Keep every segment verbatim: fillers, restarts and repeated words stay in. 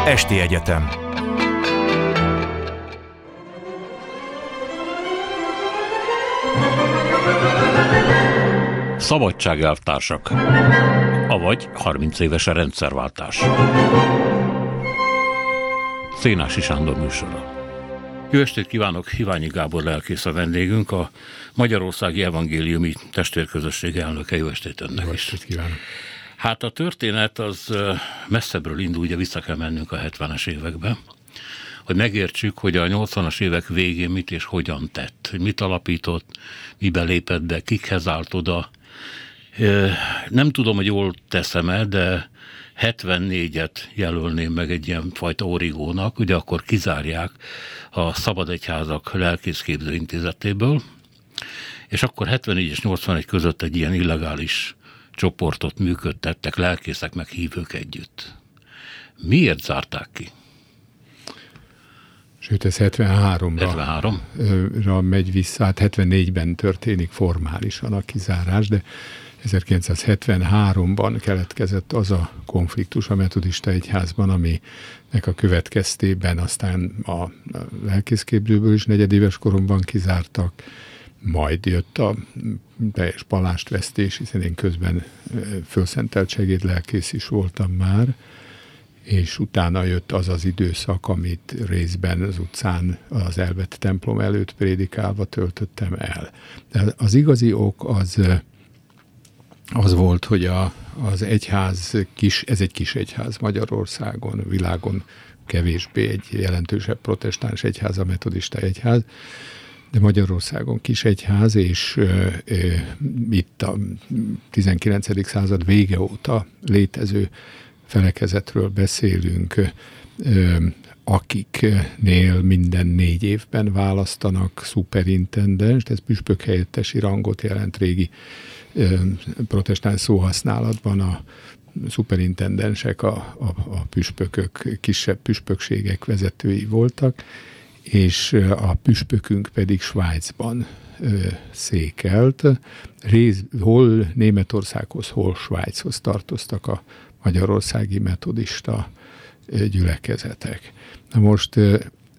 Esti Egyetem. Szabadságelvtársak, avagy harminc éves a rendszerváltás. Szénási Sándor műsora. Jó estét kívánok, Iványi Gábor lelkész a vendégünk, a Magyarországi Evangéliumi Testvérközösség elnöke. Jó estét önnek. Jó estét kívánok. Hát a történet az messzebbről indul, ugye vissza kell mennünk a hetvenes évekbe, hogy megértsük, hogy a nyolcvanas évek végén mit és hogyan tett, hogy mit alapított, mibe lépett be, kikhez állt oda. Nem tudom, hogy jól teszem-e, de hetvennégyet jelölném meg egy ilyen fajta origónak, ugye akkor kizárják a Szabad Egyházak Lelkészképző Intézetéből, és akkor hetvennégy és nyolcvanegy között egy ilyen illegális csoportot működtettek, lelkészek meg hívők együtt. Miért zárták ki? Sőt, ez hetvenháromra hetvenhárom? megy vissza, hát hetvennégyben történik formálisan a kizárás, de ezerkilencszázhetvenháromban keletkezett az a konfliktus a metodista egyházban, aminek a következtében aztán a lelkészképzőből is negyedéves koromban kizártak, majd jött a teljes palástvesztés, hiszen én közben fölszentelt segédlelkész is voltam már, és utána jött az az időszak, amit részben az utcán az elvett templom előtt prédikálva töltöttem el. De az igazi ok az, az volt, hogy a, az egyház, kis, ez egy kis egyház Magyarországon, világon kevésbé egy jelentősebb protestáns egyház, a metodista egyház, de Magyarországon kis egyház, és e, e, itt a tizenkilencedik század vége óta létező felekezetről beszélünk, e, akiknél minden négy évben választanak szuperintendenst, ez püspök helyettesi rangot jelent régi e, protestáns szóhasználatban, a szuperintendensek a, a, a püspökök, kisebb püspökségek vezetői voltak, és a püspökünk pedig Svájcban ö, székelt. Rész, hol Németországhoz, hol Svájchoz tartoztak a magyarországi metodista ö, gyülekezetek. Na most ö,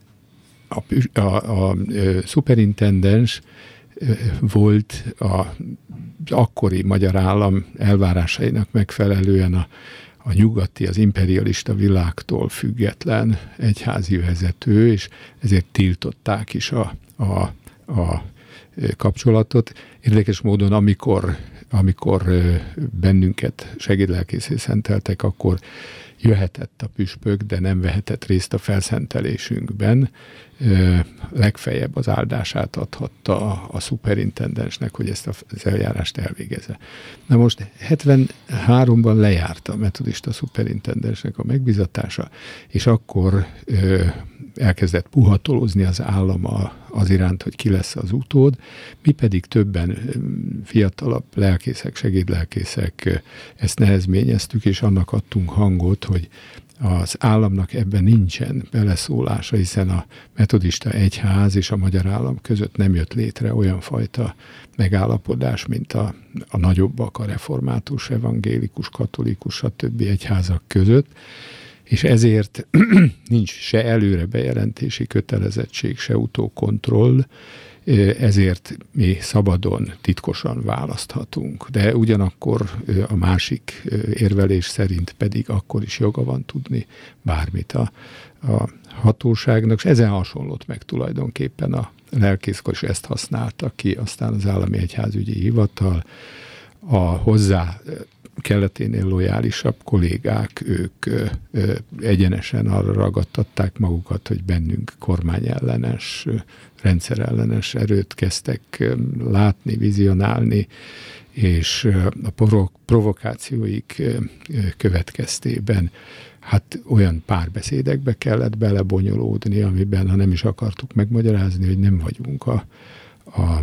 a, a, a, a szuperintendens ö, volt a akkori magyar állam elvárásainak megfelelően a a nyugati, az imperialista világtól független egyházi vezető, és ezért tiltották is a, a, a kapcsolatot. Érdekes módon, amikor, amikor bennünket segédlelkészé szenteltek, akkor jöhetett a püspök, de nem vehetett részt a felszentelésünkben. Legfeljebb az áldását adhatta a, a szuperintendensnek, hogy ezt az eljárást elvégezze. Na most hetvenháromban lejárt a metodista szuperintendensnek a megbizatása, és akkor ö, elkezdett puhatolózni az állam az iránt, hogy ki lesz az utód. Mi pedig többen fiatalabb lelkészek, segédlelkészek ezt nehezményeztük, és annak adtunk hangot, hogy az államnak ebben nincsen beleszólása, hiszen a metodista egyház és a magyar állam között nem jött létre olyan fajta megállapodás, mint a, a nagyobbak, a református, evangélikus, katolikus, stb. Egyházak között, és ezért nincs se előre bejelentési kötelezettség, se utókontroll, ezért mi szabadon, titkosan választhatunk. De ugyanakkor a másik érvelés szerint pedig akkor is joga van tudni bármit a, a hatóságnak, és ezen hasonlott meg tulajdonképpen a lelkészkar, és ezt használta ki aztán az Állami Egyházügyi Hivatal, a hozzá keleténél lojálisabb kollégák, ők ö, ö, egyenesen arra ragadtatták magukat, hogy bennünk kormányellenes, rendszerellenes erőt kezdtek ö, látni, vizionálni, és ö, a porok, provokációik ö, következtében hát olyan párbeszédekbe kellett belebonyolódni, amiben, ha nem is akartuk megmagyarázni, hogy nem vagyunk a, a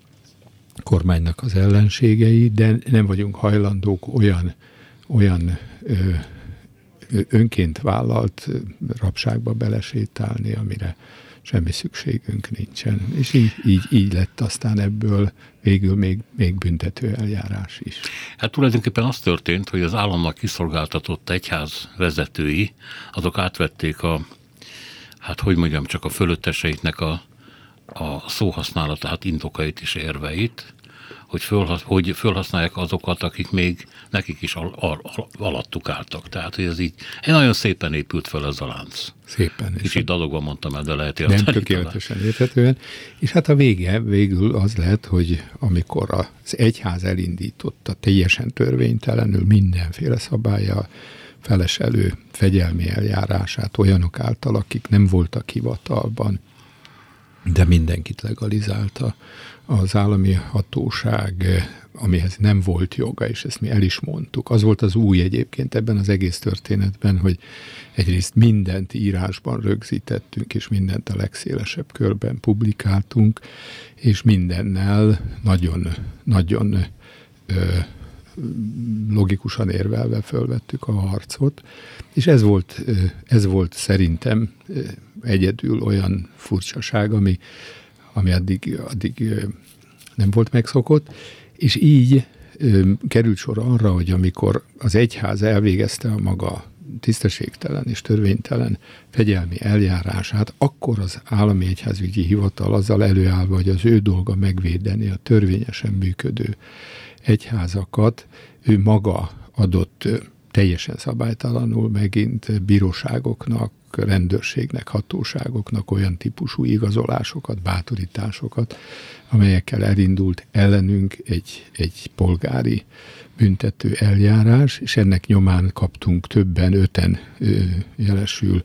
kormánynak az ellenségei, de nem vagyunk hajlandók olyan, olyan ö, önként vállalt rabságba belesétálni, amire semmi szükségünk nincsen. És így, így, így lett aztán ebből végül még, még büntető eljárás is. Hát tulajdonképpen az történt, hogy az államnak kiszolgáltatott egyház vezetői, azok átvették a, hát hogy mondjam, csak a fölötteseiknek a, a szóhasználatát, indokait és érveit, hogy, fölhasz, hogy fölhasználják azokat, akik még nekik is al, al, al, alattuk álltak. Tehát, hogy ez így nagyon szépen épült fel ez a lánc. Szépen. Kicsit dadogva mondtam el, de lehet érteni. Nem tökéletesen érthetően. És hát a vége végül az lett, hogy amikor az egyház elindította teljesen törvénytelenül mindenféle szabállyal feleselő fegyelmi eljárását olyanok által, akik nem voltak hivatalban, de mindenkit legalizálta az állami hatóság, amihez nem volt joga, és ezt mi el is mondtuk. Az volt az új egyébként ebben az egész történetben, hogy egyrészt mindent írásban rögzítettünk, és mindent a legszélesebb körben publikáltunk, és mindennel nagyon, nagyon ö, logikusan érvelve fölvettük a harcot, és ez volt, ez volt szerintem egyedül olyan furcsaság, ami, ami addig, addig nem volt megszokott, és így került sor arra, hogy amikor az egyház elvégezte a maga tisztességtelen és törvénytelen fegyelmi eljárását, akkor az állami egyházügyi hivatal azzal előállva, hogy az ő dolga megvédeni a törvényesen működő egyházakat, ő maga adott teljesen szabálytalanul megint bíróságoknak, rendőrségnek, hatóságoknak olyan típusú igazolásokat, bátorításokat, amelyekkel elindult ellenünk egy, egy polgári büntető eljárás, és ennek nyomán kaptunk többen, öten ö, jelesül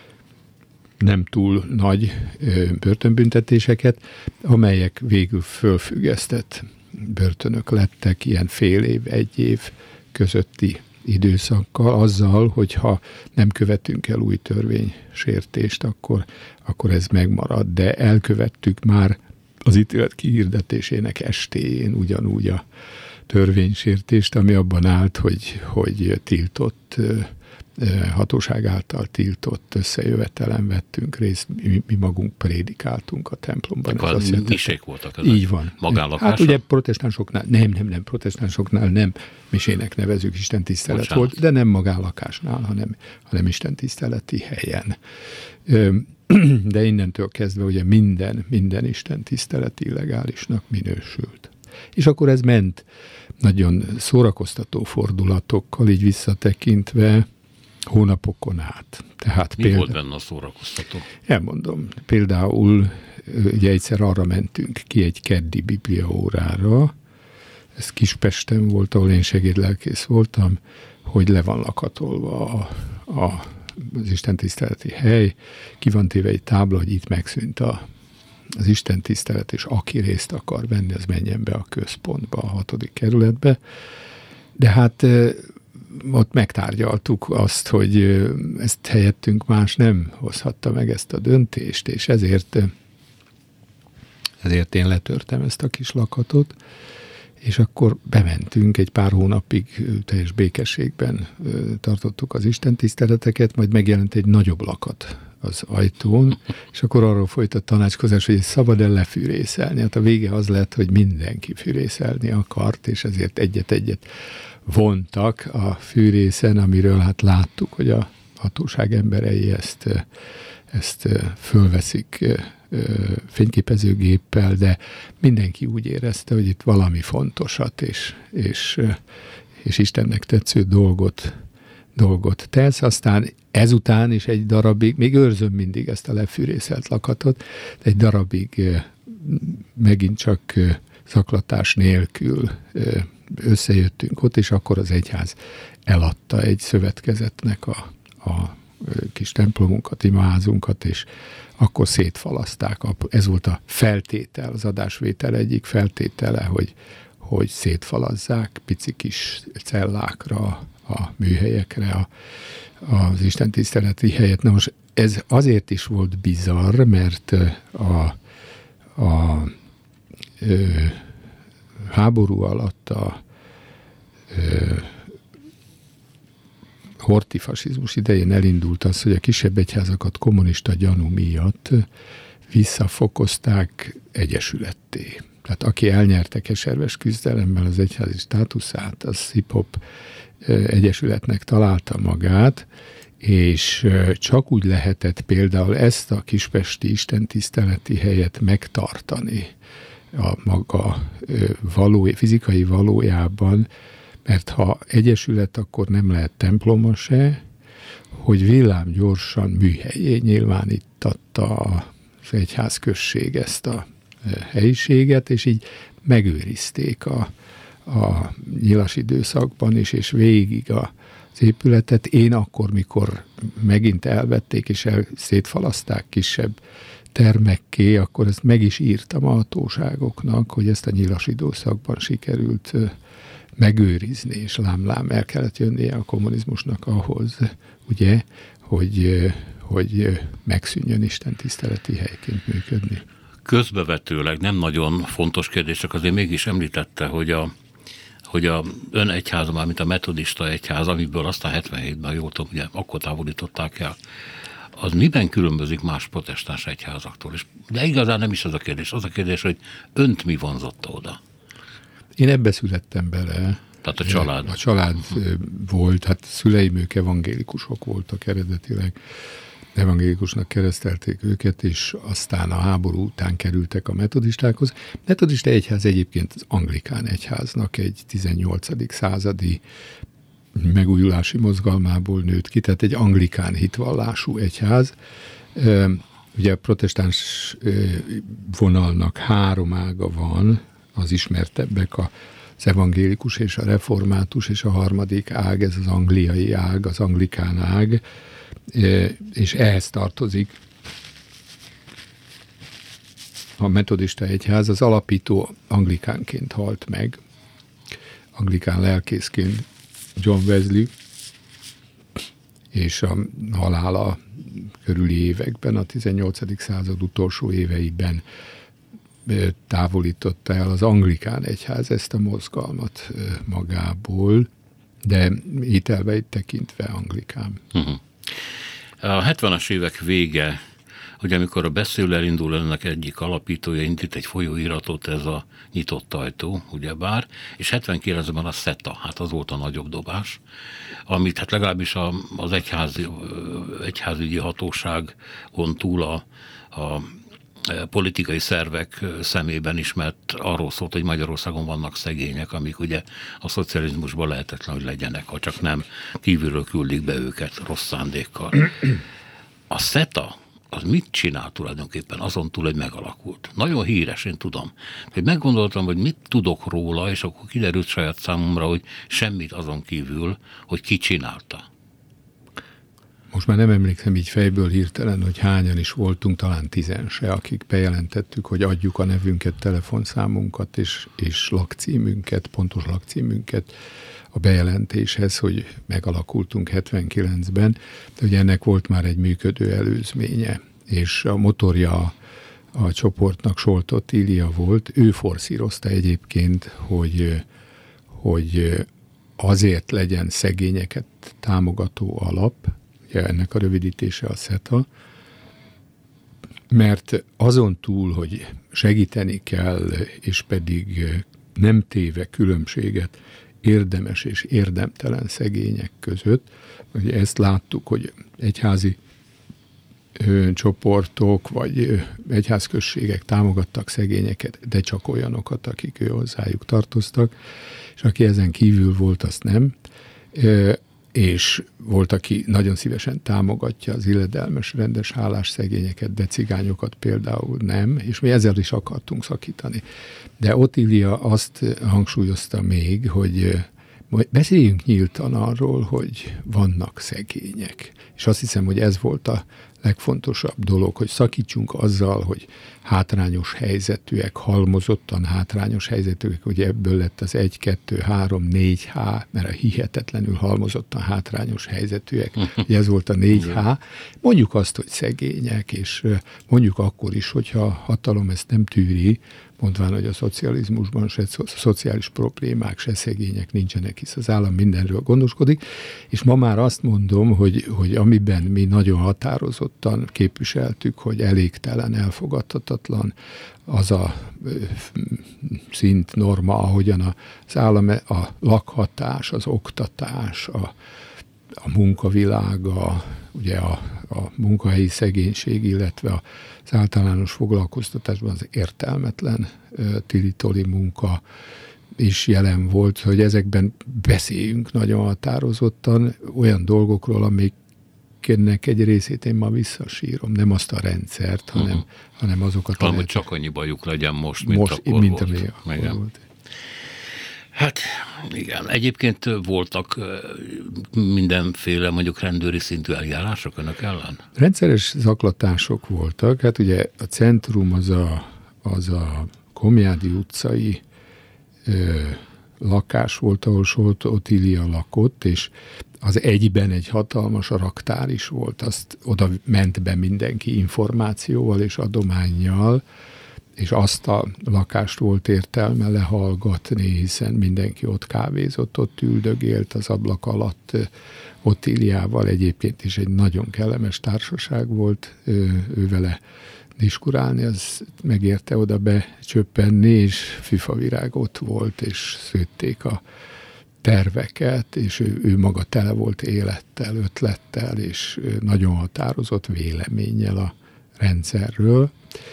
nem túl nagy ö, börtönbüntetéseket, amelyek végül fölfüggesztett börtönök lettek, ilyen fél év, egy év közötti időszakkal, azzal, hogyha nem követünk el új törvénysértést, akkor, akkor ez megmarad, de elkövettük már az ítélet kihirdetésének estéjén ugyanúgy a törvénysértést, ami abban állt, hogy, hogy tiltott, hatóság által tiltott összejövetelen vettünk részt, mi, mi magunk prédikáltunk a templomban. Akkor misék voltak ezek? Így van. Magánlakások? Hát ugye protestánsoknál, nem, nem, nem, protestánsoknál nem misének nevezük, istentisztelet Bocsánat. volt, de nem magánlakásnál, hanem, hanem istentiszteleti helyen. De innentől kezdve ugye minden, minden istentisztelet illegálisnak minősült. És akkor ez ment nagyon szórakoztató fordulatokkal, így visszatekintve hónapokon át. Tehát Mi példa... volt benne a szórakoztató? Elmondom. Például ugye egyszer arra mentünk ki egy keddi bibliaórára, ez Kispesten volt, ahol én segédlelkész voltam, hogy le van lakatolva a, a, az istentiszteleti hely, ki van téve egy tábla, hogy itt megszűnt a az istentisztelet, és aki részt akar venni, az menjen be a központba, a hatodik kerületbe. De hát ott megtárgyaltuk azt, hogy ezt helyettünk más nem hozhatta meg ezt a döntést, és ezért, ezért én letörtem ezt a kis lakatot, és akkor bementünk, egy pár hónapig teljes békességben tartottuk az istentiszteleteket, majd megjelent egy nagyobb lakat az ajtón, és akkor arról folyt a tanácskozás, hogy szabad-e lefűrészelni. Hát a vége az lett, hogy mindenki fűrészelni akart, és ezért egyet-egyet vontak a fűrészen, amiről hát láttuk, hogy a hatóság emberei ezt, ezt fölveszik fényképezőgéppel, de mindenki úgy érezte, hogy itt valami fontosat és, és, és Istennek tetsző dolgot, dolgot tesz. Aztán ezután is egy darabig, még őrzöm mindig ezt a lefűrészelt lakatot, egy darabig megint csak zaklatás nélkül összejöttünk ott, és akkor az egyház eladta egy szövetkezetnek a, a kis templomunkat, imaházunkat, és akkor szétfalaszták. Ez volt a feltétel, az adásvétel egyik feltétele, hogy, hogy szétfalazzák pici kis cellákra, a műhelyekre, a, az istentiszteleti helyet. Na most ez azért is volt bizarr, mert a, a ö, háború alatt a ö, horthy fasizmus idején elindult az, hogy a kisebb egyházakat kommunista gyanú miatt visszafokozták egyesületté. Tehát aki elnyerte keserves küzdelemmel az egyházi státuszát, az hip-hop egyesületnek találta magát, és csak úgy lehetett például ezt a kispesti istentiszteleti helyet megtartani a maga való, fizikai valójában, mert ha egyesület, akkor nem lehet temploma se, hogy villámgyorsan műhelyé nyilvánítatta az egyházközség ezt a helyiséget, és így megőrizték a, a nyilas időszakban is, és végig a az épületet. Én akkor, mikor megint elvették és el, szétfalaszták kisebb termekké, akkor ezt meg is írtam a hatóságoknak, hogy ezt a nyilas időszakban sikerült megőrizni, és lám-lám el kellett jönnie a kommunizmusnak ahhoz, ugye, hogy, hogy megszűnjön Isten tiszteleti helyként működni. Közbevetőleg nem nagyon fontos kérdés, csak azért mégis említette, hogy a hogy a ön egyháza, már mint a metodista egyház, amiből aztán hetvenhétben, jól tudom, ugye akkor távolították el, az miben különbözik más protestáns egyházaktól? És de igazán nem is az a kérdés. Az a kérdés, hogy önt mi vonzotta oda? Én ebbe születtem bele. Tehát a család. A család uh-huh. volt, hát szüleim ők evangélikusok voltak eredetileg. Evangélikusnak keresztelték őket, és aztán a háború után kerültek a metodistákhoz. Metodista egyház egyébként az anglikán egyháznak egy tizennyolcadik századi megújulási mozgalmából nőtt ki, tehát egy anglikán hitvallású egyház. Ugye a protestáns vonalnak három ága van, az ismertebbek az evangélikus és a református, és a harmadik ág, ez az angliai ág, az anglikán ág, és ehhez tartozik a metodista egyház. Az alapító anglikánként halt meg, anglikán lelkészként John Wesley, és a halála körüli években, a tizennyolcadik század utolsó éveiben távolította el az anglikán egyház ezt a mozgalmat magából, de hitelbeit tekintve anglikán. Uh-huh. A hetvenes évek vége, hogy amikor a beszélő elindul, ennek egyik alapítója indít egy folyóiratot, ez a Nyitott ajtó, ugyebár, és hetvenkilencben a SETA, hát az volt a nagyobb dobás, amit hát legalábbis a, az egyházi, egyházügyi hatóságon túl a, a politikai szervek szemében is, mert arról szólt, hogy Magyarországon vannak szegények, amik ugye a szocializmusban lehetetlen, hogy legyenek, ha csak nem kívülről küldik be őket rossz szándékkal. A SETA az mit csinál tulajdonképpen azon túl, hogy megalakult? Nagyon híres, én tudom. Hogy meggondoltam, hogy mit tudok róla, és akkor kiderült saját számomra, hogy semmit azon kívül, hogy ki csinálta. Most már nem emlékszem így fejből hirtelen, hogy hányan is voltunk, talán tizense, akik bejelentettük, hogy adjuk a nevünket, telefonszámunkat és, és lakcímünket, pontos lakcímünket a bejelentéshez, hogy megalakultunk hetvenkilencben, de ugye ennek volt már egy működő előzménye, és a motorja a, a csoportnak Soltott Ilja volt, ő forszírozta egyébként, hogy, hogy azért legyen szegényeket támogató alap, ugye ennek a rövidítése a SETA, mert azon túl, hogy segíteni kell, és pedig nem téve különbséget érdemes és érdemtelen szegények között, ugye ezt láttuk, hogy egyházi ö, csoportok, vagy ö, egyházközségek támogattak szegényeket, de csak olyanokat, akik ő hozzájuk tartoztak, és aki ezen kívül volt, azt nem. Ö, és volt, aki nagyon szívesen támogatja az illedelmes, rendes, hálás szegényeket, de cigányokat például nem, és mi ezzel is akartunk szakítani. De Ottilia azt hangsúlyozta még, hogy beszéljünk nyíltan arról, hogy vannak szegények. És azt hiszem, hogy ez volt a legfontosabb dolog, hogy szakítsunk azzal, hogy hátrányos helyzetűek, halmozottan hátrányos helyzetűek, ugye ebből lett az egy, kettő, három, négy há, mert a hihetetlenül halmozottan hátrányos helyzetűek, ugye ez volt a négy há. Mondjuk azt, hogy szegények, és mondjuk akkor is, hogyha a hatalom ezt nem tűri, mondván, hogy a szocializmusban se szociális problémák, se szegények nincsenek, hisz az állam mindenről gondoskodik, és ma már azt mondom, hogy, hogy amiben mi nagyon határozottan határozottan képviseltük, hogy elégtelen, elfogadhatatlan az a szint, norma, ahogyan az állam, a lakhatás, az oktatás, a, a munkavilága, ugye a, a munkahelyi szegénység, illetve az általános foglalkoztatásban az értelmetlen tili-toli munka is jelen volt, hogy ezekben beszéljünk nagyon határozottan olyan dolgokról, amiknek egy részét én ma visszasírom. Nem azt a rendszert, hanem, uh-huh. hanem azokat Talán, a... hogy csak annyi bajuk legyen most, mint most, akkor mint volt. Mint volt. Hát igen, egyébként voltak mindenféle mondjuk rendőri szintű eljárások önök ellen? Rendszeres zaklatások voltak. Hát ugye a centrum az a, az a Komjádi utcai ö, lakás volt, ahol Solt Otília lakott, és az egyben egy hatalmas raktár is volt. Azt oda ment be mindenki információval és adománnyal, és azt a lakást volt értelme lehallgatni, hiszen mindenki ott kávézott, ott üldögélt az ablak alatt Otíliával. Egyébként is egy nagyon kellemes társaság volt ővele diskurálni, az megérte oda becsöppenni, és fifavirág ott volt, és szőtték a terveket, és ő, ő maga tele volt élettel, ötlettel, és nagyon határozott véleménnyel a rendszerről.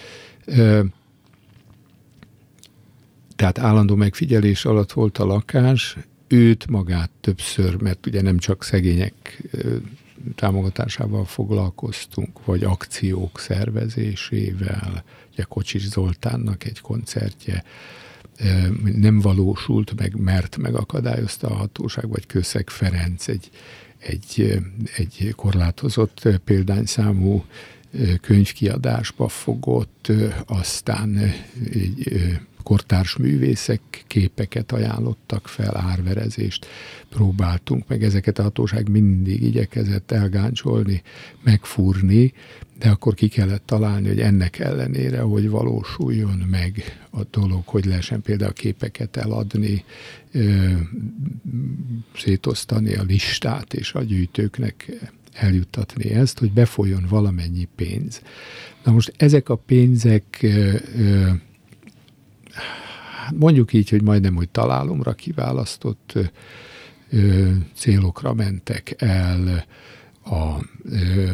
Tehát állandó megfigyelés alatt volt a lakás, őt magát többször, mert ugye nem csak szegények támogatásával foglalkoztunk, vagy akciók szervezésével, ugye Kocsis Zoltánnak egy koncertje nem valósult meg, mert megakadályozta a hatóság, vagy Kőszeg Ferenc egy, egy, egy korlátozott példányszámú könyvkiadásba fogott, aztán egy kortárs művészek képeket ajánlottak fel, árverezést próbáltunk, meg ezeket a hatóság mindig igyekezett elgáncsolni, megfúrni, de akkor ki kellett találni, hogy ennek ellenére, hogy valósuljon meg a dolog, hogy lehessen például képeket eladni, szétosztani a listát, és a gyűjtőknek eljuttatni ezt, hogy befolyjon valamennyi pénz. Na most ezek a pénzek mondjuk így, hogy majdnem, hogy találomra kiválasztott ö, célokra mentek el, a ö,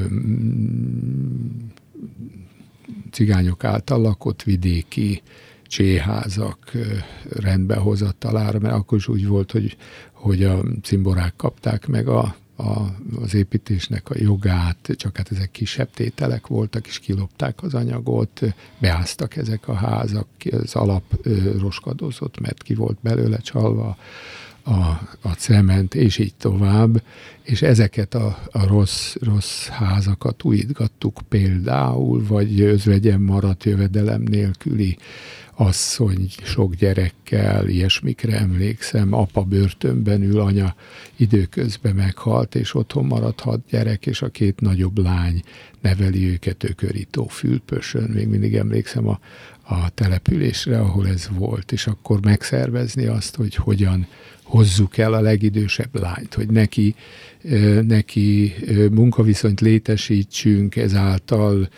cigányok által lakott vidéki cséházak rendbehozatalára, mert akkor is úgy volt, hogy, hogy a cimborák kapták meg a A, az építésnek a jogát, csak hát ezek kisebb tételek voltak, és kilopták az anyagot, beáztak ezek a házak, az alap ö, roskadozott, mert ki volt belőle csalva a, a cement, és így tovább, és ezeket a, a rossz, rossz házakat újítgattuk például, vagy özvegyen maradt jövedelem nélküli asszony sok gyerekkel, ilyesmikre emlékszem, apa börtönben ül, anya időközben meghalt, és otthon maradt hat gyerek, és a két nagyobb lány neveli őket ökörító Fülpösön. Még mindig emlékszem a, a településre, ahol ez volt, és akkor megszervezni azt, hogy hogyan hozzuk el a legidősebb lányt, hogy neki, neki munkaviszonyt létesítsünk, ezáltal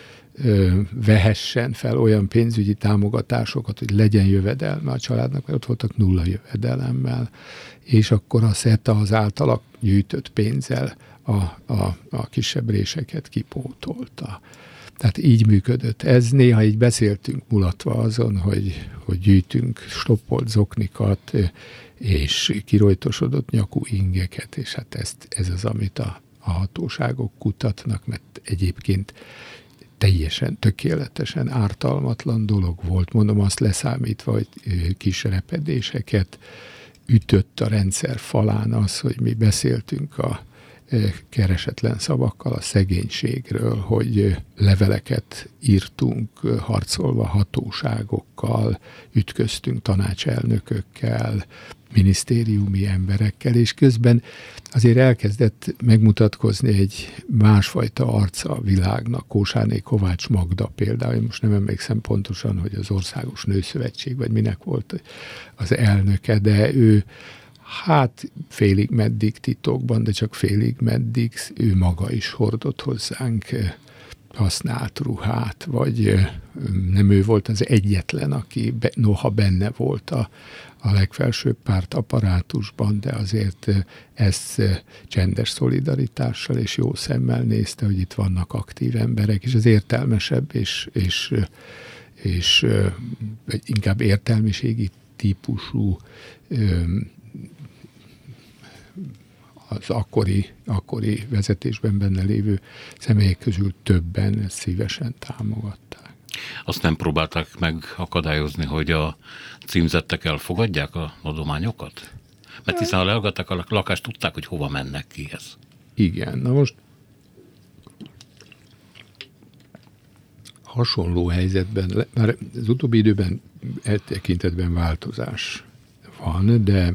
vehessen fel olyan pénzügyi támogatásokat, hogy legyen jövedelme a családnak, mert ott voltak nulla jövedelemmel, és akkor a SZETA az általa gyűjtött pénzzel a, a, a kisebb réseket kipótolta. Tehát így működött. Ez néha így beszéltünk mulatva azon, hogy, hogy gyűjtünk stoppolt zoknikat, és kirojtosodott nyakú ingeket, és hát ezt, ez az, amit a, a hatóságok kutatnak, mert egyébként teljesen, tökéletesen ártalmatlan dolog volt. Mondom, azt leszámítva, hogy kis repedéseket ütött a rendszer falán az, hogy mi beszéltünk a keresetlen szavakkal a szegénységről, hogy leveleket írtunk harcolva hatóságokkal, ütköztünk tanácselnökökkel, minisztériumi emberekkel, és közben azért elkezdett megmutatkozni egy másfajta arca a világnak. Kósáné Kovács Magda például, én most nem emlékszem pontosan, hogy az Országos Nőszövetség, vagy minek volt az elnöke, de ő hát félig meddig titokban, de csak félig meddig ő maga is hordott hozzánk használt ruhát, vagy nem ő volt az egyetlen, aki be, noha benne volt a, a legfelsőbb pártapparátusban, de azért ezt csendes szolidaritással és jó szemmel nézte, hogy itt vannak aktív emberek, és az értelmesebb és, és, és inkább értelmiségi típusú az akkori, akkori vezetésben benne lévő személyek közül többen ezt szívesen támogatták. Azt nem próbálták megakadályozni, hogy a címzettek elfogadják a adományokat? Mert hiszen ha leallgatták a lakást, tudták, hogy hova mennek kihez. Igen, na most hasonló helyzetben, már az utóbbi időben e tekintetben változás van, de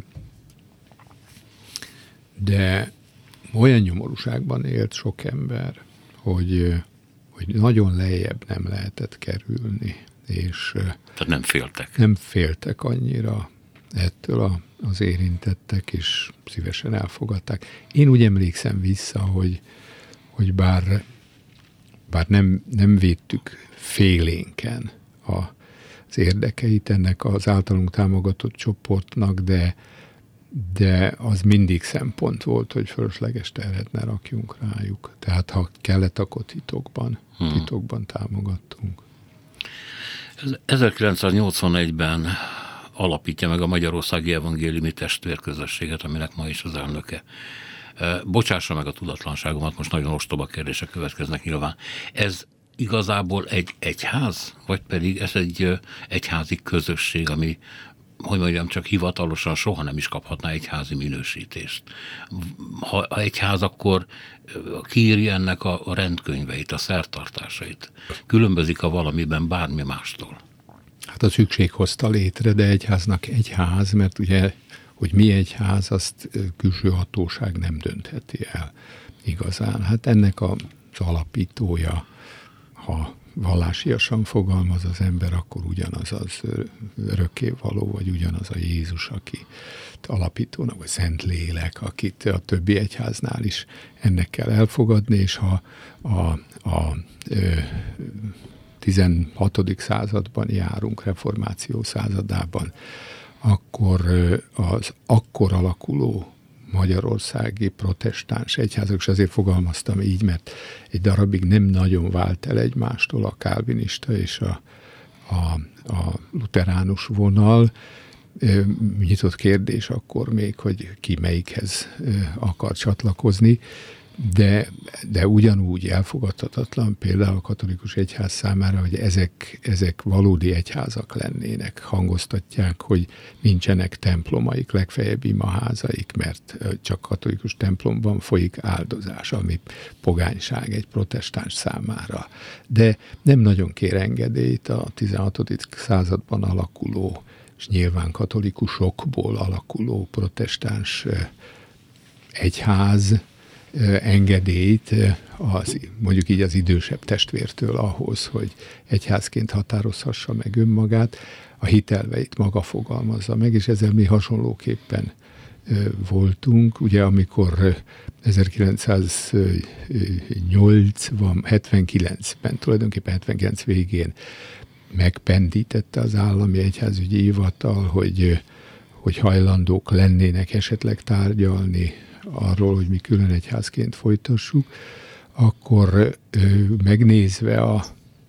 de olyan nyomorúságban élt sok ember, hogy, hogy nagyon lejjebb nem lehetett kerülni, és tehát nem féltek. Nem féltek annyira ettől a, az érintettek, és szívesen elfogadták. Én úgy emlékszem vissza, hogy, hogy bár, bár nem, nem védtük félénken a, az érdekeit ennek az általunk támogatott csoportnak, de de az mindig szempont volt, hogy fölösleges terhet ne rakjunk rájuk. Tehát ha kellett, akkor titokban, hmm. titokban támogattunk. ezerkilencszáznyolcvanegyben alapítja meg a Magyarországi Evangéliumi Testvérközösséget, aminek ma is az elnöke. Bocsássa meg a tudatlanságomat, most nagyon ostoba kérdések következnek nyilván. Ez igazából egy egyház, vagy pedig ez egy egyházi közösség, ami, hogy mondjam, csak hivatalosan soha nem is kaphatná egyházi minősítést. Ha egyház, akkor kiírja ennek a rendkönyveit, a szertartásait. Különbözik a valamiben bármi mástól. Hát a szükség hozta létre, de egyháznak egyház, mert ugye, hogy mi egyház, azt külső hatóság nem döntheti el igazán. Hát ennek az alapítója, ha vallásiasan fogalmaz az ember, akkor ugyanaz az örökkévaló, vagy ugyanaz a Jézus, aki alapítónak, vagy Szentlélek, akit a többi egyháznál is ennek kell elfogadni, és ha a, a, a tizenhatodik században járunk, reformáció századában, akkor az akkor alakuló magyarországi protestáns egyházak, és azért fogalmaztam így, mert egy darabig nem nagyon vált el egymástól a kálvinista és a, a, a luteránus vonal. Nyitott kérdés akkor még, hogy ki melyikhez akar csatlakozni, de, de ugyanúgy elfogadhatatlan például a katolikus egyház számára, hogy ezek, ezek valódi egyházak lennének. Hangoztatják, hogy nincsenek templomaik, legfeljebb imaházaik, mert csak katolikus templomban folyik áldozás, ami pogányság egy protestáns számára. De nem nagyon kér engedélyt a tizenhatodik században alakuló, és nyilván katolikusokból alakuló protestáns egyház engedélyt az, mondjuk így az idősebb testvértől ahhoz, hogy egyházként határozhassa meg önmagát, a hitelveit maga fogalmazza meg, és ezzel mi hasonlóképpen voltunk. Ugye amikor ezerkilencszáznyolcvan, hetvenkilencben, tulajdonképpen hetvenkilenc végén megpendítette az állami egyházügyi hivatal, hogy, hogy hajlandók lennének esetleg tárgyalni arról, hogy mi külön egyházként folytassuk, akkor megnézve a,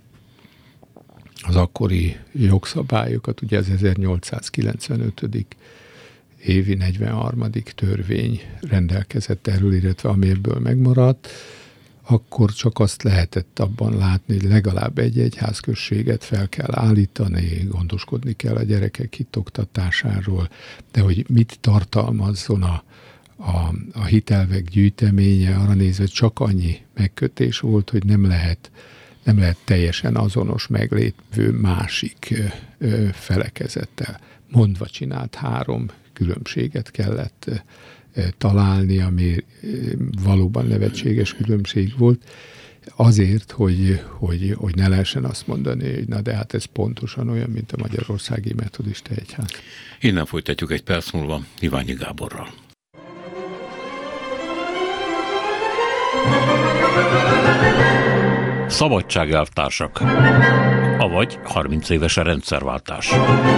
az akkori jogszabályokat, ugye az ezernyolcszázkilencvenöt évi negyvenharmadik törvény rendelkezett erről, illetve ami ebből megmaradt, akkor csak azt lehetett abban látni, hogy legalább egy egyházközséget fel kell állítani, gondoskodni kell a gyerekek hittoktatásáról, de hogy mit tartalmazzon a A, a hitelvek gyűjteménye, arra nézve csak annyi megkötés volt, hogy nem lehet, nem lehet teljesen azonos meglévő másik ö, ö, felekezettel. Mondva csinált három különbséget kellett ö, ö, találni, ami ö, valóban nevetséges különbség volt, azért, hogy, hogy, hogy ne lehessen azt mondani, hogy na de hát ez pontosan olyan, mint a Magyarországi Metodista Egyház. Innen folytatjuk egy perc múlva Iványi Gáborral. Szabadságelvtársak, avagy harminc éves a rendszerváltás.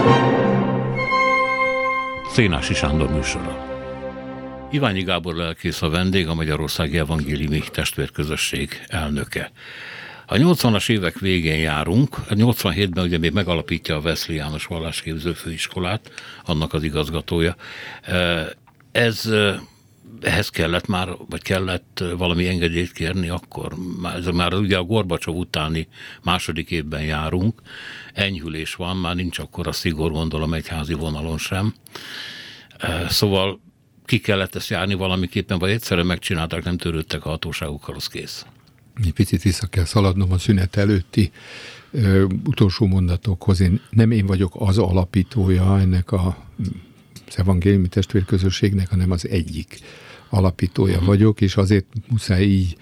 Szénási Sándor műsora. Iványi Gábor lelkész a vendég, a Magyarországi Evangéliumi Testvérközösség elnöke. A nyolcvanas évek végén járunk, a nyolcvanhétben ugye még megalapítja a Wesley János Vallásképző Főiskolát, annak az igazgatója. Ez, ehhez kellett már, vagy kellett valami engedélyt kérni akkor? Ez már ugye a Gorbacsov utáni második évben járunk, enyhülés van, már nincs akkor a szigor, gondolom, egyházi vonalon sem. Szóval ki kellett ezt járni valamiképpen, vagy egyszerűen megcsinálták, nem törődtek a hatóságokkal, az kész. Egy picit vissza kell szaladnom a szünet előtti ö, utolsó mondatokhoz. Én, nem én vagyok az alapítója ennek a, az evangéliumi testvérközösségnek, hanem az egyik alapítója uh-huh. vagyok, és azért muszáj így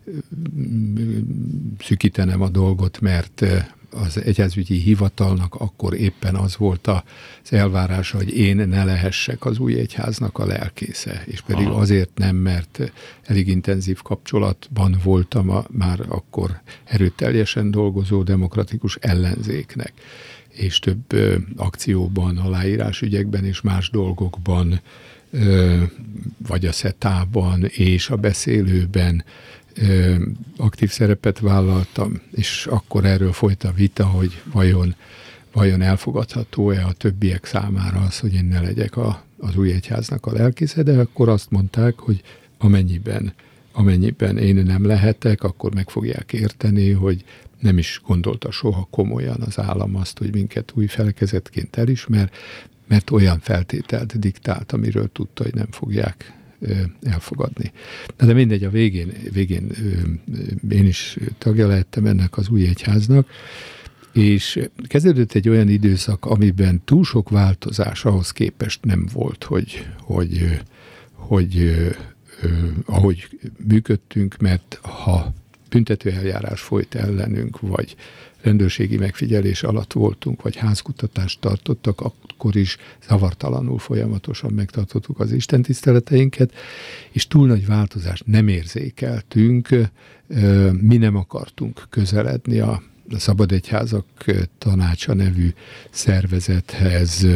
szűkítenem a dolgot, mert az egyházügyi hivatalnak akkor éppen az volt az elvárása, hogy én ne lehessek az új egyháznak a lelkésze. És pedig Aha. azért nem, mert elég intenzív kapcsolatban voltam a már akkor erőteljesen dolgozó demokratikus ellenzéknek. És több ö, akcióban, aláírásügyekben és más dolgokban, ö, vagy a szetában és a beszélőben Ö, aktív szerepet vállaltam, és akkor erről folyt a vita, hogy vajon, vajon elfogadható-e a többiek számára az, hogy én ne legyek a, az új egyháznak a lelkésze, de akkor azt mondták, hogy amennyiben, amennyiben én nem lehetek, akkor meg fogják érteni, hogy nem is gondolta soha komolyan az állam azt, hogy minket új felekezetként elismer, mert olyan feltételt diktált, amiről tudta, hogy nem fogják elfogadni. De mindegy, a végén, végén én is tagja lehettem ennek az új egyháznak, és kezdődött egy olyan időszak, amiben túl sok változás ahhoz képest nem volt, hogy, hogy, hogy ahogy működtünk, mert ha büntetőeljárás folyt ellenünk, vagy rendőrségi megfigyelés alatt voltunk, vagy házkutatást tartottak, akkor is zavartalanul folyamatosan megtartottuk az istentiszteleteinket, és túl nagy változást nem érzékeltünk, mi nem akartunk közeledni a Szabad Egyházak Tanácsa nevű szervezethez,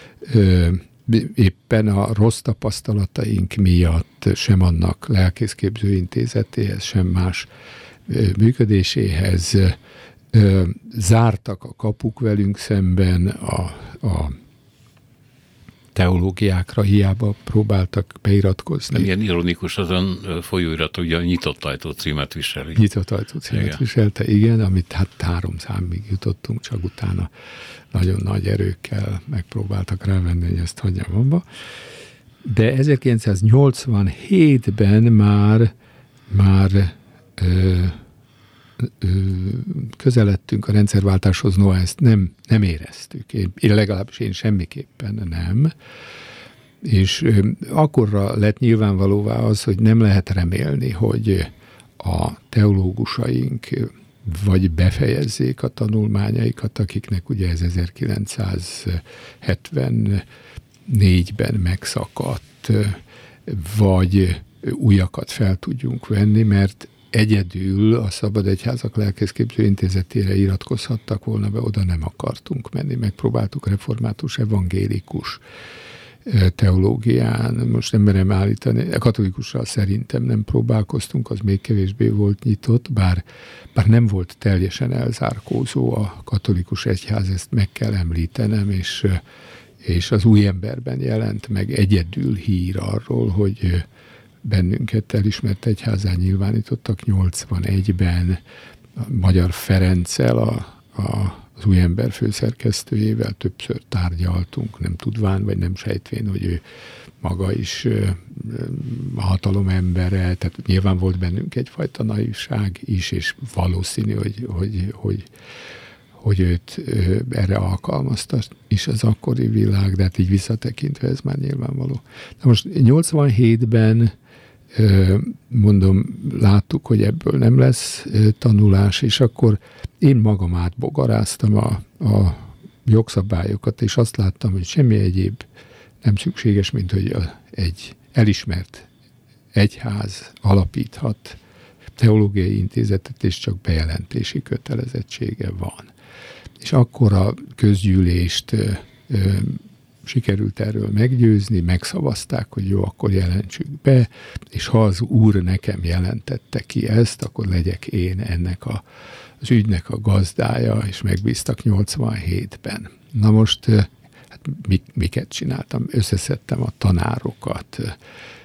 éppen a rossz tapasztalataink miatt sem annak lelkészképző intézetéhez, sem más működéséhez Ö, zártak a kapuk velünk szemben, a, a teológiákra hiába próbáltak beiratkozni. Igen, ironikus azon folyóirat, ugye a Nyitott Ajtó címet viseli. Nyitott Ajtó címet igen. viselte, igen, amit hát három számig jutottunk, csak utána nagyon nagy erőkkel megpróbáltak rávenni, hogy ezt hagyjam abba. De ezerkilencszáznyolcvanhétben már, már ö, közeledtünk a rendszerváltáshoz, noha ezt nem, nem éreztük. Én, én legalábbis én semmiképpen nem. És akkorra lett nyilvánvalóvá az, hogy nem lehet remélni, hogy a teológusaink vagy befejezzék a tanulmányaikat, akiknek ugye ez ezerkilencszázhetvennégyben megszakadt, vagy újakat fel tudjunk venni, mert egyedül a Szabad Egyházak Lelkészképző Intézetére iratkozhattak volna be, oda nem akartunk menni. Megpróbáltuk református, evangélikus teológián, most nem merem állítani, a katolikussal szerintem nem próbálkoztunk, az még kevésbé volt nyitott, bár, bár nem volt teljesen elzárkózó a katolikus egyház, ezt meg kell említenem, és, és az új emberben jelent meg egyedül hír arról, hogy bennünket elismert egyházán nyilvánítottak nyolcvanegyben, Magyar Ferenccel, a, a, az új ember főszerkesztőjével többször tárgyaltunk, nem tudván, vagy nem sejtvén, hogy ő maga is a hatalom embere, tehát nyilván volt bennünk egyfajta naivság is, és valószínű, hogy, hogy, hogy, hogy őt erre alkalmazta is az akkori világ, de hát így visszatekintve ez már nyilvánvaló. Na most nyolcvanhétben mondom, láttuk, hogy ebből nem lesz tanulás, és akkor én magam átbogaráztam a, a jogszabályokat, és azt láttam, hogy semmi egyéb nem szükséges, mint hogy egy elismert egyház alapíthat teológiai intézetet, és csak bejelentési kötelezettsége van. És akkor a közgyűlést ö, ö, sikerült erről meggyőzni, megszavazták, hogy jó, akkor jelentsük be, és ha az úr nekem jelentette ki ezt, akkor legyek én ennek a, az ügynek a gazdája, és megbíztak nyolcvanhétben. Na most hát miket csináltam? Összeszedtem a tanárokat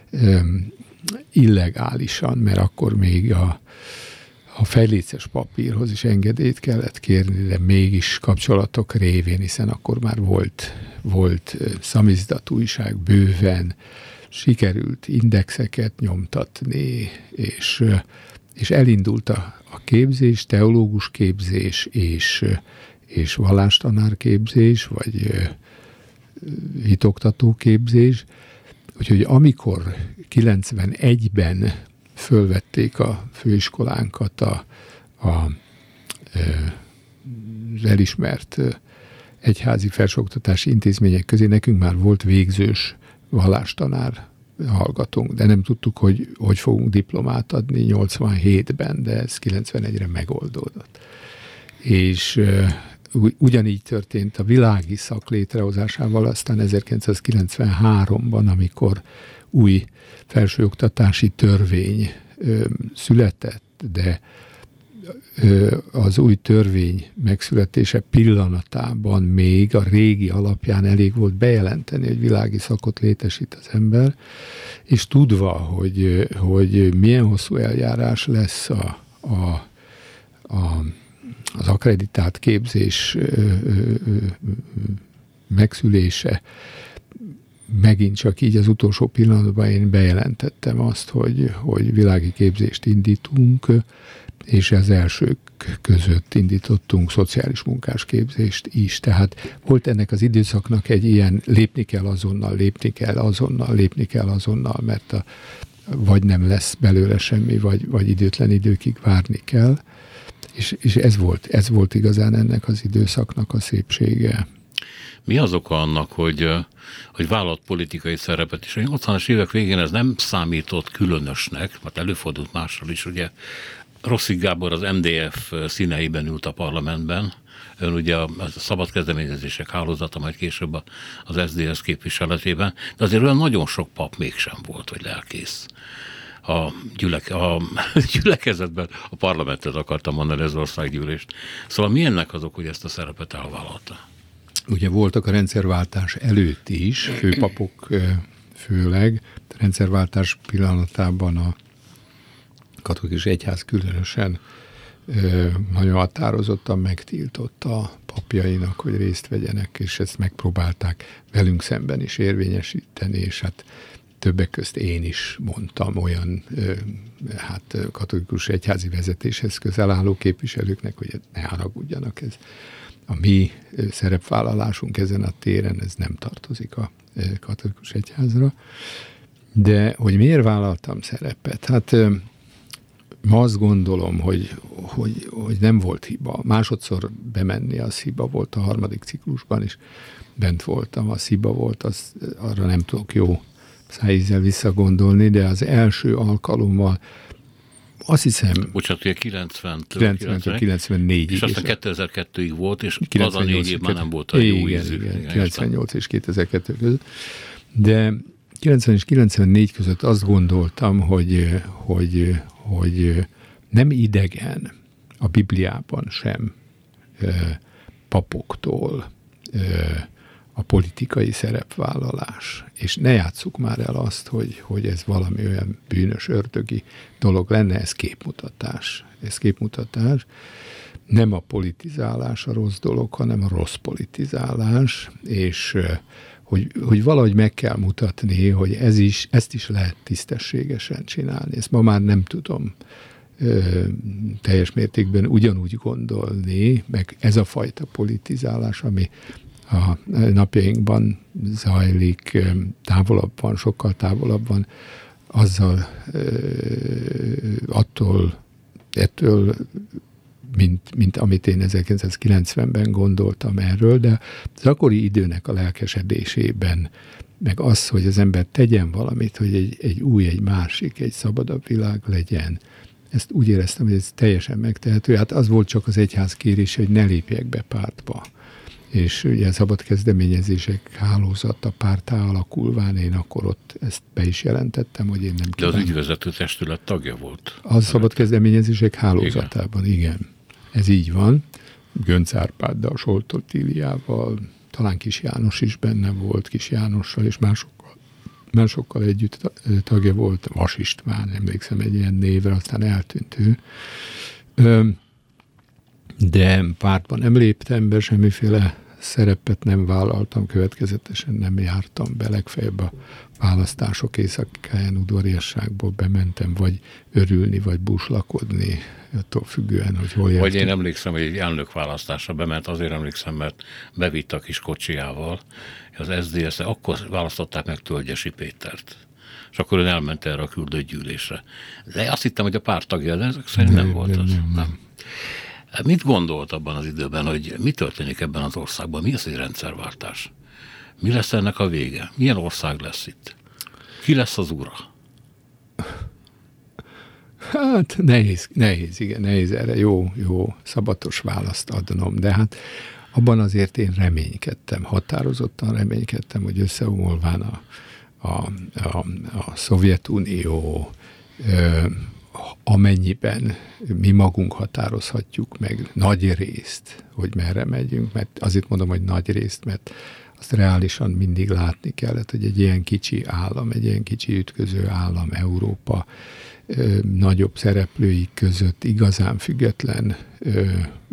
illegálisan, mert akkor még a a fejléces papírhoz is engedélyt kellett kérni, de mégis kapcsolatok révén, hiszen akkor már volt, volt szamizdat újság bőven, sikerült indexeket nyomtatni, és, és elindult a, a képzés, teológus képzés és, és vallástanár képzés, vagy hitoktató képzés. Úgyhogy amikor kilencvenegyben fölvették a főiskolánkat a, a, az elismert egyházi felsőoktatási intézmények közé, nekünk már volt végzős vallástanár hallgatónk, de nem tudtuk, hogy hogy fogunk diplomát adni nyolcvanhétben, de ez kilencvenegyre megoldódott. És ugyanígy történt a világi szak létrehozásával, aztán ezerkilencszázkilencvenháromban, amikor új felsőoktatási törvény ö, született, de ö, az új törvény megszületése pillanatában még a régi alapján elég volt bejelenteni, hogy világi szakot létesít az ember, és tudva, hogy, hogy milyen hosszú eljárás lesz a, a, a, az akkreditált képzés ö, ö, ö, megszülése, megint csak így az utolsó pillanatban én bejelentettem azt, hogy, hogy világi képzést indítunk, és az elsők között indítottunk szociális munkás képzést is. Tehát volt ennek az időszaknak egy ilyen lépni kell azonnal, lépni kell azonnal, lépni kell azonnal, mert a, vagy nem lesz belőle semmi, vagy, vagy időtlen időkig várni kell. És, és ez volt, ez volt igazán ennek az időszaknak a szépsége. Mi az oka annak, hogy, hogy vállalt politikai szerepet, és a nyolcvanas évek végén ez nem számított különösnek, mert előfordult mással is, ugye Rosszig Gábor az em dé ef színeiben ült a parlamentben, ön ugye a szabad kezdeményezések hálózata, majd később az es zé es képviseletében, de azért olyan nagyon sok pap mégsem volt, vagy lelkész. A, gyülek, a gyülekezetben, a parlamentet akartam mondani, ez országgyűlést. Szóval mi ennek azok, hogy ezt a szerepet elvállalta? Ugye voltak a rendszerváltás előtt is, főpapok főleg, a rendszerváltás pillanatában a katolikus egyház különösen nagyon határozottan megtiltotta a papjainak, hogy részt vegyenek, és ezt megpróbálták velünk szemben is érvényesíteni, és hát többek közt én is mondtam olyan hát katolikus egyházi vezetéshez közel álló képviselőknek, hogy ne haragudjanak, ez a mi szerepvállalásunk ezen a téren, ez nem tartozik a katolikus egyházra. De hogy miért vállaltam szerepet? Hát ma azt gondolom, hogy, hogy, hogy nem volt hiba. Másodszor bemenni az hiba volt, a harmadik ciklusban is bent voltam, az hiba volt, az, arra nem tudok jó szájízzel visszagondolni, de az első alkalommal azt hiszem... Bocsánat, ugye kilencventől kilencventől kilencvennégyig. És aztán kétezer-kettőig volt, és az a négy év már nem volt a jó ízű. Igen, kilencvennyolc és kétezer-kettő között. De kilencven és kilencvennégy között azt gondoltam, hogy, hogy, hogy nem idegen a Bibliában sem papoktól a politikai szerepvállalás. És ne játsszuk már el azt, hogy, hogy ez valami olyan bűnös, ördögi dolog lenne, ez képmutatás. Ez képmutatás. Nem a politizálás a rossz dolog, hanem a rossz politizálás, és hogy, hogy valahogy meg kell mutatni, hogy ez is, ezt is lehet tisztességesen csinálni. Ezt ma már nem tudom ö, teljes mértékben ugyanúgy gondolni, meg ez a fajta politizálás, ami a napjainkban zajlik, távolabban, sokkal távolabban, azzal attól, ettől, mint, mint amit én ezerkilencszázkilencvenben gondoltam erről, de az akkori időnek a lelkesedésében, meg az, hogy az ember tegyen valamit, hogy egy, egy új, egy másik, egy szabadabb világ legyen, ezt úgy éreztem, hogy ez teljesen megtehető. Hát az volt csak az egyház kérése, hogy ne lépjek be pártba. És ugye a szabad kezdeményezések hálózata párttá alakulván, én akkor ott ezt be is jelentettem, hogy én nem De az ügyvezető testület tagja volt. A szabad kezdeményezések hálózatában, igen. igen. Ez így van. Gönc Árpáddal, Soltó Tíliával, talán Kis János is benne volt, Kis Jánossal, és másokkal, másokkal együtt tagja volt, Vas István, emlékszem egy ilyen névre, aztán eltűnt ő. De pártban nem léptem be, semmiféle szerepet nem vállaltam, következetesen nem jártam be, legfeljebb a választások éjszakáján udvariasságból bementem, vagy örülni, vagy buslakodni, attól függően, hogy hol jártam. Vagy én emlékszem, hogy egy elnökválasztásra bement, azért emlékszem, mert bevitt a kis kocsijával, az es zé dé es-re, akkor választották meg Tölgyesi Pétert. És akkor ön elment erre a küldött gyűlésre. De azt hittem, hogy a párt tagja, de ezek szerint nem, nem volt nem, az. Nem, nem. Mit gondolt abban az időben, hogy mi történik ebben az országban? Mi az egy rendszerváltás? Mi lesz ennek a vége? Milyen ország lesz itt? Ki lesz az ura? Hát nehéz, nehéz, igen, nehéz erre jó, jó, szabatos választ adnom, de hát abban azért én reménykedtem, határozottan reménykedtem, hogy összeomolván a, a, a, a Szovjetunió, ö, amennyiben mi magunk határozhatjuk meg nagy részt, hogy merre megyünk, mert azért mondom, hogy nagy részt, mert azt reálisan mindig látni kellett, hogy egy ilyen kicsi állam, egy ilyen kicsi ütköző állam, Európa ö, nagyobb szereplői között igazán független ö,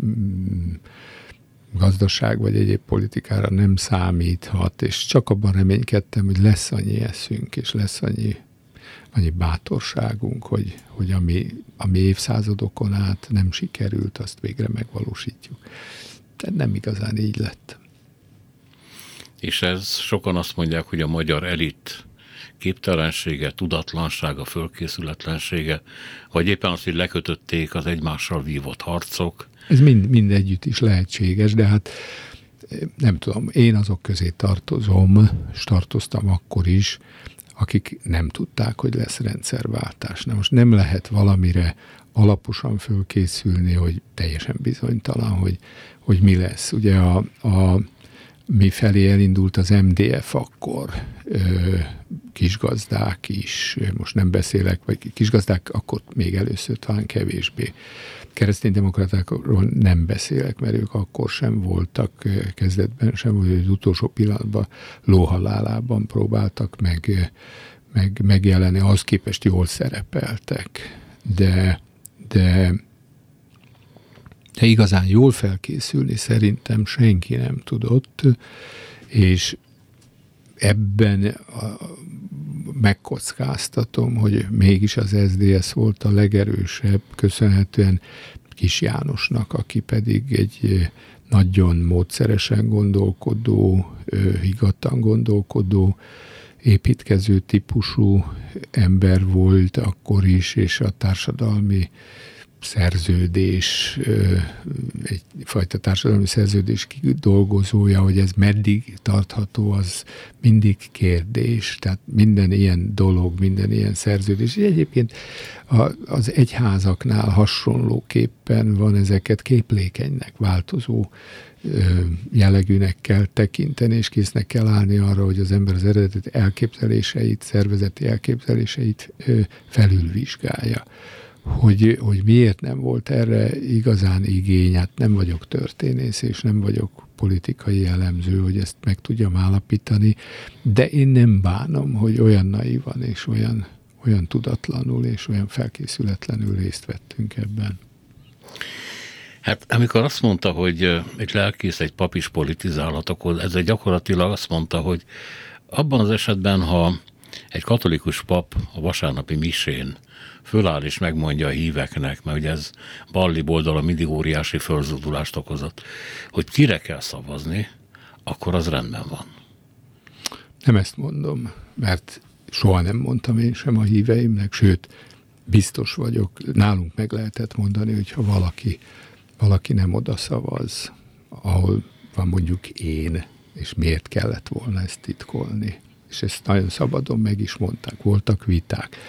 gazdaság vagy egyéb politikára nem számíthat, és csak abban reménykedtem, hogy lesz annyi eszünk, és lesz annyi annyi bátorságunk, hogy, hogy ami, ami évszázadokon át nem sikerült, azt végre megvalósítjuk. De nem igazán így lett. És ez sokan azt mondják, hogy a magyar elit képtelensége, tudatlansága, fölkészületlensége, vagy éppen azt, hogy lekötötték az egymással vívott harcok. Ez mind, mind együtt is lehetséges, de hát nem tudom, én azok közé tartozom, és tartoztam akkor is, akik nem tudták, hogy lesz rendszerváltás. Na most nem lehet valamire alaposan fölkészülni, hogy teljesen bizonytalan, hogy, hogy mi lesz. Ugye a, a mi felé elindult az em dé ef akkor, ö, kisgazdák is, most nem beszélek, vagy kisgazdák akkor még először talán kevésbé. Kereszténydemokratákról nem beszélek, mert ők akkor sem voltak kezdetben sem, hogy az utolsó pillanatban lóhalálában próbáltak meg, meg megjelenni, ahhoz képest jól szerepeltek. De, de, de igazán jól felkészülni szerintem senki nem tudott, és ebben a, megkockáztatom, hogy mégis az es zé dé es volt a legerősebb, köszönhetően Kis Jánosnak, aki pedig egy nagyon módszeresen gondolkodó, higgadtan gondolkodó, építkező típusú ember volt akkor is, és a társadalmi szerződés, egyfajta társadalmi szerződés kidolgozója, hogy ez meddig tartható, az mindig kérdés. Tehát minden ilyen dolog, minden ilyen szerződés. Egyébként az egyházaknál hasonlóképpen van ezeket képlékenynek, változó jellegűnek kell tekinteni, és késznek kell állni arra, hogy az ember az eredeti elképzeléseit, szervezeti elképzeléseit felülvizsgálja. Hogy, hogy miért nem volt erre igazán igény, hát nem vagyok történész, és nem vagyok politikai elemző, hogy ezt meg tudjam állapítani, de én nem bánom, hogy olyan naivan és olyan, olyan tudatlanul és olyan felkészületlenül részt vettünk ebben. Hát amikor azt mondta, hogy egy lelkész, egy pap is politizálhat, akkor ez gyakorlatilag azt mondta, hogy abban az esetben, ha egy katolikus pap a vasárnapi misén föláll és megmondja a híveknek, mert ugye ez balli oldalon mindig óriási fölzúdulást okozott, hogy kire kell szavazni, akkor az rendben van. Nem ezt mondom, mert soha nem mondtam én sem a híveimnek, sőt, biztos vagyok, nálunk meg lehetett mondani, hogyha valaki, valaki nem oda szavaz, ahol van mondjuk én, és miért kellett volna ezt titkolni. És ezt nagyon szabadon meg is mondták, voltak viták.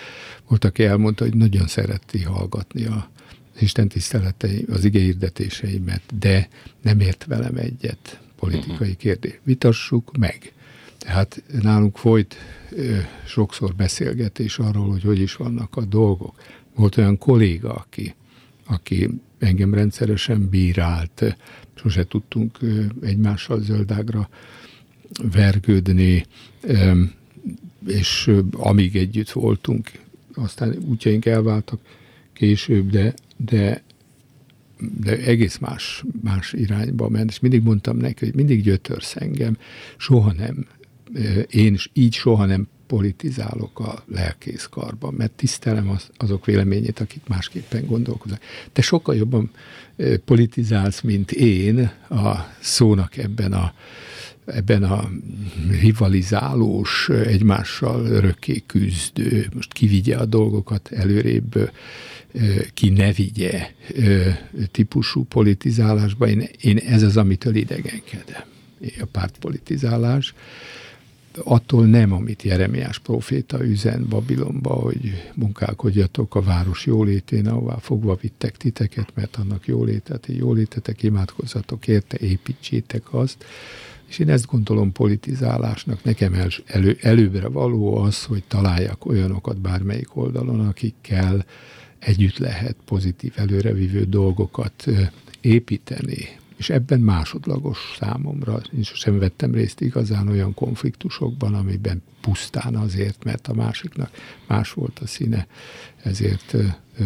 Volt, aki elmondta, hogy nagyon szereti hallgatni a Isten tiszteletei, az ige hirdetéseimet, de nem ért velem egyet politikai kérdés. Vitassuk meg. Tehát nálunk folyt ö, sokszor beszélgetés arról, hogy hogy is vannak a dolgok. Volt olyan kolléga, aki, aki engem rendszeresen bírált, sose tudtunk ö, egymással zöldágra vergődni, ö, és ö, amíg együtt voltunk, aztán útjaink elváltak később, de, de, de egész más, más irányba ment, és mindig mondtam neki, hogy mindig gyötörsz engem, soha nem, én is így soha nem politizálok a lelkészkarban, mert tisztelem az, azok véleményét, akik másképpen gondolkoznak. Te sokkal jobban politizálsz, mint én a szónak ebben a ebben a rivalizálós, egymással örökké küzdő, most ki vigye a dolgokat előrébb, ki ne vigye típusú politizálásba. Én, én ez az, amitől idegenkedem. A pártpolitizálás. Attól nem, amit Jeremiás próféta üzen Babilonba, hogy munkálkodjatok a város jólétén, ahová fogva vittek titeket, mert annak jólétet, jólétetek, imádkozzatok érte, építsétek azt. És én ezt gondolom politizálásnak. Nekem el, elő, előbbre való az, hogy találjak olyanokat bármelyik oldalon, akikkel együtt lehet pozitív előrevívő dolgokat építeni. És ebben másodlagos számomra. Én sosem vettem részt igazán olyan konfliktusokban, amiben pusztán azért, mert a másiknak más volt a színe, ezért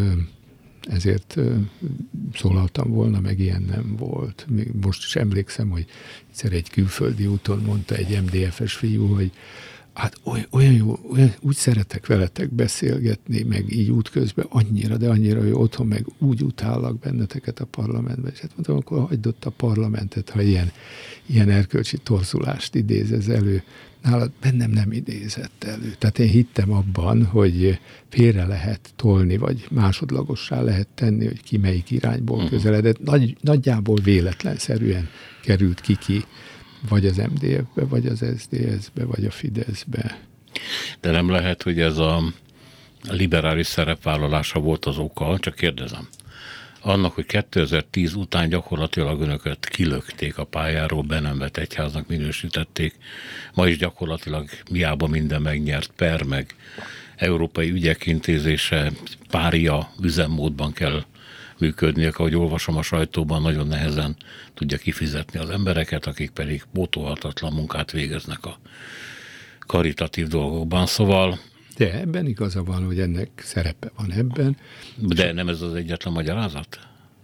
ezért szólaltam volna, meg ilyen nem volt. Most is emlékszem, hogy egyszer egy külföldi úton mondta egy em dé ef-es fiú, hogy hát olyan jó, olyan, úgy szeretek veletek beszélgetni, meg így útközben annyira, de annyira, hogy otthon meg úgy utállak benneteket a parlamentben. És hát mondtam, akkor hagyd ott a parlamentet, ha ilyen, ilyen erkölcsi torzulást idéz ez elő. Nálad bennem nem idézett elő. Tehát én hittem abban, hogy félre lehet tolni, vagy másodlagossá lehet tenni, hogy ki melyik irányból közeledett. Nagy, nagyjából véletlenszerűen került ki ki, vagy az em dé ef-be, vagy az es zé dé es-be, vagy a Fideszbe. De nem lehet, hogy ez a liberális szerepvállalása volt az oka, csak kérdezem. Annak, hogy kétezer-tíz után gyakorlatilag önöket kilökték a pályáról, be nem vett egyháznak minősítették. Ma is gyakorlatilag miába minden megnyert per, meg európai ügyek intézése pária üzemmódban kell működnie, ahogy olvasom a sajtóban, nagyon nehezen tudja kifizetni az embereket, akik pedig pótolhatatlan munkát végeznek a karitatív dolgokban. Szóval... De ebben igaza van, hogy ennek szerepe van ebben. De nem ez az egyetlen magyarázat?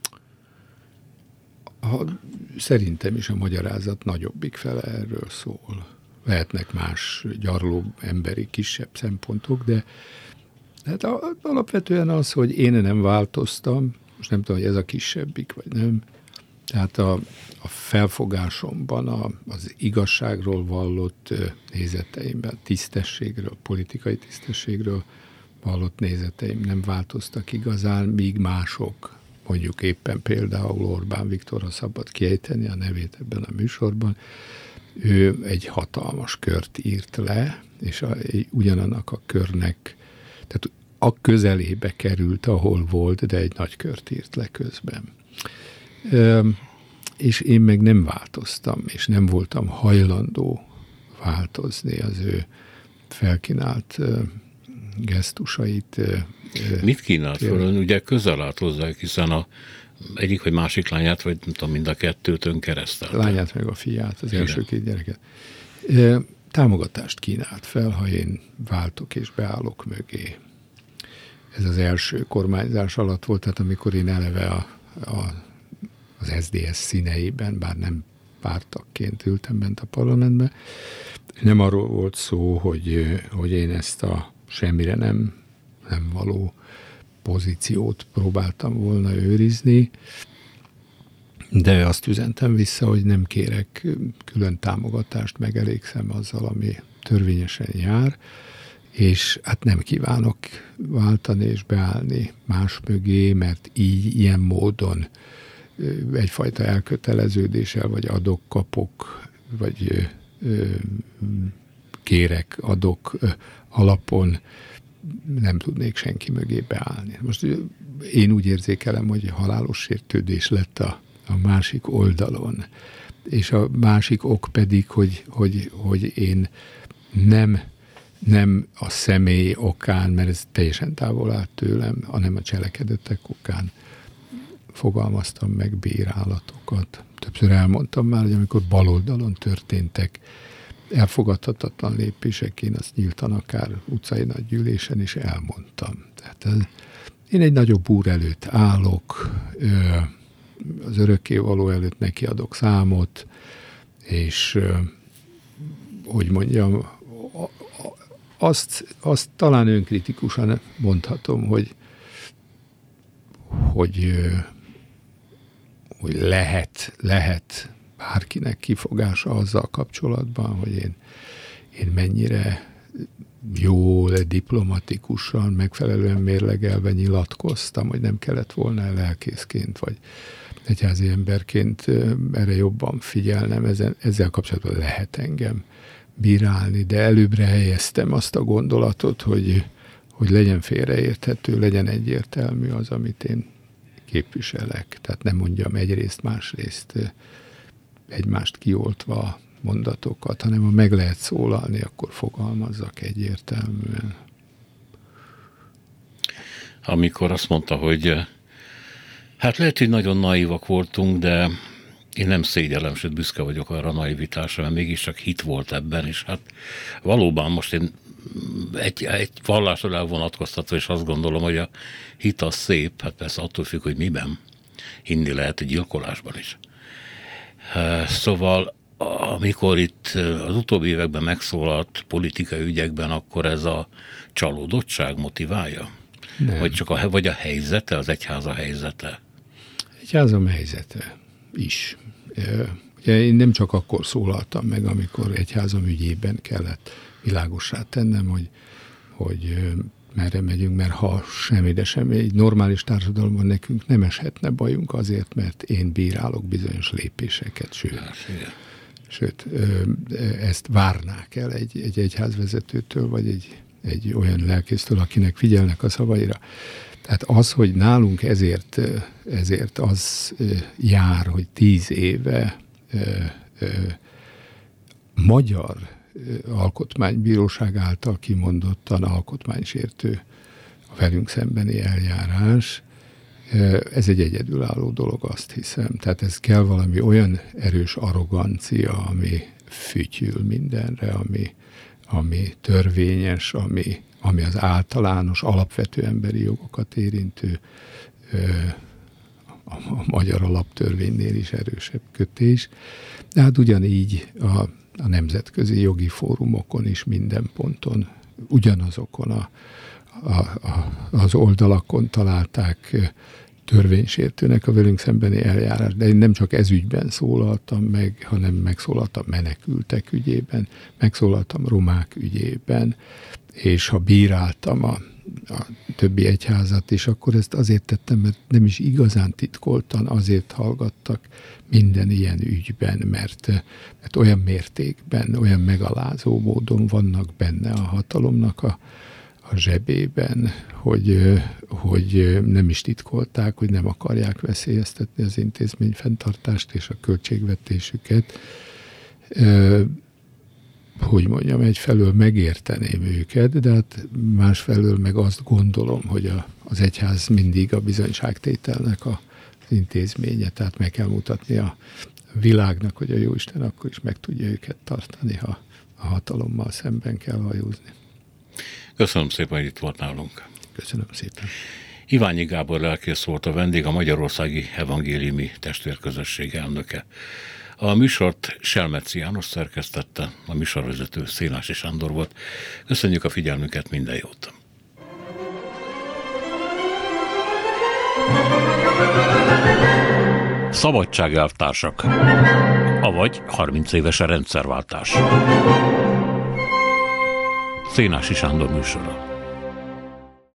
A, szerintem is a magyarázat nagyobbik fele erről szól. Lehetnek más gyarló emberi kisebb szempontok, de hát alapvetően az, hogy én nem változtam, most nem tudom, hogy ez a kisebbik, vagy nem. Tehát a, a felfogásomban a, az igazságról vallott nézeteimben, tisztességről, politikai tisztességről vallott nézeteim nem változtak igazán, míg mások, mondjuk éppen például Orbán Viktor, ha szabad kiejteni a nevét ebben a műsorban, ő egy hatalmas kört írt le, és a, ugyanannak a körnek, tehát a közelébe került, ahol volt, de egy nagy kört írt le közben. Ö, és én meg nem változtam, és nem voltam hajlandó változni az ő felkínált ö, gesztusait. Ö, Mit kínált föl? Ugye közel állt hozzá, hiszen a egyik vagy másik lányát, vagy nem tudom, mind a kettőt ön keresztelte. Lányát meg a fiát, az Igen. első két gyereket. Ö, támogatást kínált fel, ha én váltok és beállok mögé. Ez az első kormányzás alatt volt, tehát amikor én eleve a, a, az es zé dé es színeiben, bár nem pártagként ültem bent a parlamentben, nem arról volt szó, hogy, hogy én ezt a semmire nem, nem való pozíciót próbáltam volna őrizni, de azt üzentem vissza, hogy nem kérek külön támogatást, megelégszem azzal, ami törvényesen jár, és hát nem kívánok váltani és beállni más mögé, mert így, ilyen módon egyfajta elköteleződéssel, vagy adok-kapok, vagy kérek, adok alapon nem tudnék senki mögé beállni. Most én úgy érzékelem, hogy halálos sértődés lett a, a másik oldalon, és a másik ok pedig, hogy, hogy, hogy én nem, nem a személy okán, mert ez teljesen távol állt tőlem, hanem a cselekedetek okán fogalmaztam meg bírálatokat. Többször elmondtam már, hogy amikor baloldalon történtek elfogadhatatlan lépések, én azt nyíltan akár utcai nagygyűlésen is elmondtam. Tehát ez, én egy nagyobb úr előtt állok, az örökkévaló előtt nekiadok számot, és hogy mondjam, azt, azt talán önkritikusan mondhatom, hogy, hogy, hogy lehet, lehet bárkinek kifogása azzal kapcsolatban, hogy én, én mennyire jól, diplomatikusan, megfelelően mérlegelve nyilatkoztam, hogy nem kellett volna lelkészként, vagy egyházi emberként erre jobban figyelnem, ezzel, ezzel kapcsolatban lehet engem bírálni, de előbbre helyeztem azt a gondolatot, hogy, hogy legyen félreérthető, legyen egyértelmű az, amit én képviselek. Tehát nem mondjam egyrészt, másrészt egymást kioltva mondatokat, hanem ha meg lehet szólalni, akkor fogalmazzak egyértelműen. Amikor azt mondta, hogy hát lehet, hogy nagyon naívak voltunk, de én nem szégyellem, sőt büszke vagyok arra a naivitásra, mert mégiscsak hit volt ebben, és hát valóban most én egy, egy vallásról elvonatkoztatva, és azt gondolom, hogy a hit az szép, hát persze attól függ, hogy miben. Hinni lehet egy gyilkolásban is. Szóval amikor itt az utóbbi években megszólalt politikai ügyekben, akkor ez a csalódottság motiválja? Nem. Vagy csak a, vagy a helyzete, az egyháza helyzete? Egyházam helyzete is. Ugye én nem csak akkor szólaltam meg, amikor egyházam ügyében kellett világossá tennem, hogy, hogy merre megyünk, mert ha semmi, de semmi, egy normális társadalomban nekünk nem eshetne bajunk azért, mert én bírálok bizonyos lépéseket, sőt, sőt ezt várnák el egy, egy egyházvezetőtől, vagy egy, egy olyan lelkésztől, akinek figyelnek a szavaira. Tehát az, hogy nálunk ezért, ezért az jár, hogy tíz éve magyar alkotmánybíróság által kimondottan alkotmánysértő a velünk szembeni eljárás, ez egy egyedülálló dolog, azt hiszem. Tehát ez kell valami olyan erős arrogancia, ami fütyül mindenre, ami, ami törvényes, ami, ami az általános, alapvető emberi jogokat érintő, a, a magyar alaptörvénynél is erősebb kötés. De hát ugyanígy a, a nemzetközi jogi fórumokon is minden ponton, ugyanazokon a, a, a, az oldalakon találták törvénysértőnek a velünk szembeni eljárás. De én nem csak ez ügyben szólaltam meg, hanem megszólaltam menekültek ügyében, megszólaltam romák ügyében, és ha bíráltam a, a többi egyházat is, akkor ezt azért tettem, mert nem is igazán titkoltan azért hallgattak minden ilyen ügyben, mert, mert olyan mértékben, olyan megalázó módon vannak benne a hatalomnak a, a zsebében, hogy, hogy nem is titkolták, hogy nem akarják veszélyeztetni az intézmény fenntartást és a költségvetésüket. Hogy mondjam, egyfelől megérteném őket, de hát másfelől meg azt gondolom, hogy a, az egyház mindig a bizonyságtételnek az intézménye, tehát meg kell mutatni a világnak, hogy a Jóisten akkor is meg tudja őket tartani, ha a hatalommal szemben kell hajózni. Köszönöm szépen, hogy itt volt nálunk. Köszönöm szépen. Iványi Gábor lelkész volt a vendég, a Magyarországi Evangéliumi Testvérközösség elnöke. A műsort Selmeci János szerkesztette, a műsorvezető Szénási Sándor volt. Köszönjük a figyelmüket, minden jót! Szabadságelvtársak, avagy harminc éves a rendszerváltás. Szénási Sándor műsora.